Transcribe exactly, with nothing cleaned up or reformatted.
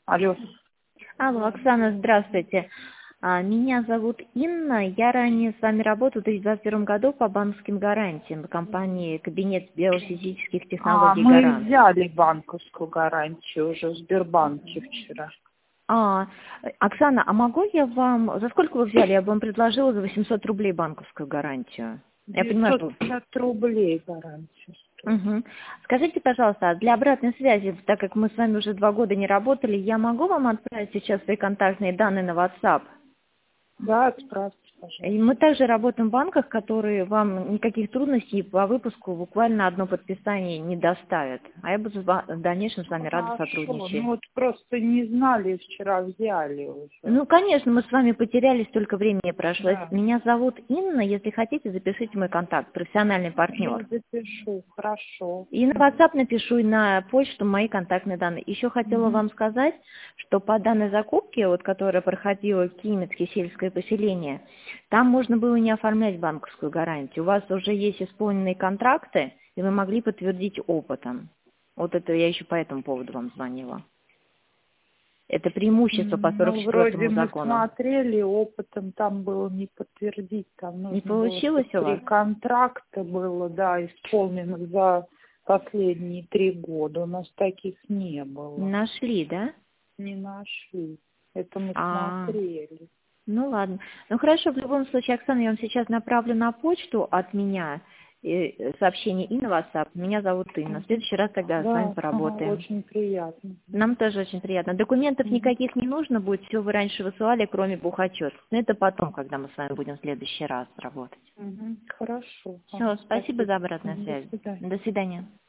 Алло. Алло, Оксана, здравствуйте. А, Меня зовут Инна. Я ранее с вами работала в две тысячи двадцать первом году по банковским гарантиям в компании «Кабинет биофизических А, технологий мы Гарант». взяли банковскую гарантию уже в Сбербанке вчера. А, Оксана, а могу я вам... За сколько вы взяли? Я бы вам предложила за восемьсот рублей банковскую гарантию. Я понимаю, девятьсот что... пятьдесят рублей гарантия стоит. Мгм. Скажите, пожалуйста, а для обратной связи, так как мы с вами уже два года не работали, я могу вам отправить сейчас свои контактные данные на WhatsApp? Да, отправьте, И пожалуйста. мы также работаем в банках, которые вам никаких трудностей по выпуску буквально одно подписание не доставят. А я буду в дальнейшем с вами рада Хорошо. сотрудничать. Ну вот просто не знали, вчера взяли уже. Ну, конечно, мы с вами потеряли, столько времени прошло. Да. Меня зовут Инна, если хотите, запишите мой контакт, профессиональный Я партнер. запишу. Хорошо. И на WhatsApp напишу, и на почту мои контактные данные. Еще хотела Мгм. вам сказать, что по данной закупке, вот, которая проходила в Киевское сельское поселение, там можно было не оформлять банковскую гарантию. У вас уже есть исполненные контракты, и вы могли подтвердить опытом. Вот это я еще по этому поводу вам звонила. Это преимущество по сорок Ну, вроде четвёртому мы закону. смотрели, опытом там было не подтвердить, там Не нужно было, получилось чтобы у три вас? контракта было, да, исполненных за последние три года. У нас таких не было, Нашли, да? не нашли. Это мы А, смотрели. ну ладно. Ну хорошо, в любом случае, Оксана, я вам сейчас направлю на почту от меня э, сообщение и на WhatsApp. Меня зовут Инна. В следующий раз тогда с вами Да, ага, поработаем. очень приятно. Нам тоже очень приятно. Документов Мгм. никаких не нужно будет, все вы раньше высылали, кроме бухотчета. Но это потом, когда мы с вами будем в следующий раз работать. Мгм. Хорошо. Все, Ага, спасибо спасибо. за обратную Мгм. До связь. свидания. До свидания.